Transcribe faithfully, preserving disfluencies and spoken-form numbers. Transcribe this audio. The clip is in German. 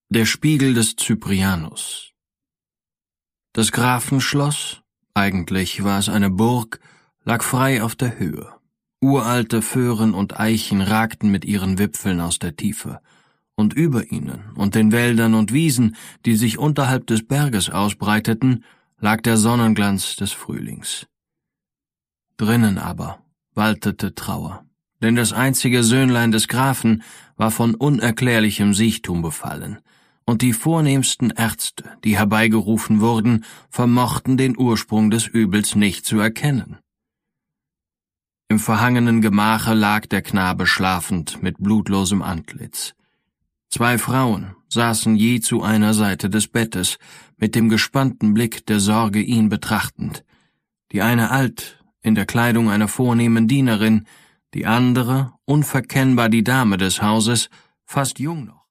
Der Spiegel des Cyprianus. Das Grafenschloss, eigentlich war es eine Burg, lag frei auf der Höhe. Uralte Föhren und Eichen ragten mit ihren Wipfeln aus der Tiefe, und über ihnen und den Wäldern und Wiesen, die sich unterhalb des Berges ausbreiteten, lag der Sonnenglanz des Frühlings. Drinnen aber waltete Trauer, denn das einzige Söhnlein des Grafen war von unerklärlichem Siechtum befallen, und die vornehmsten Ärzte, die herbeigerufen wurden, vermochten den Ursprung des Übels nicht zu erkennen. Im verhangenen Gemache lag der Knabe schlafend mit blutlosem Antlitz. Zwei Frauen saßen je zu einer Seite des Bettes, mit dem gespannten Blick der Sorge ihn betrachtend, die eine alt, in der Kleidung einer vornehmen Dienerin, die andere, unverkennbar die Dame des Hauses, fast jung noch.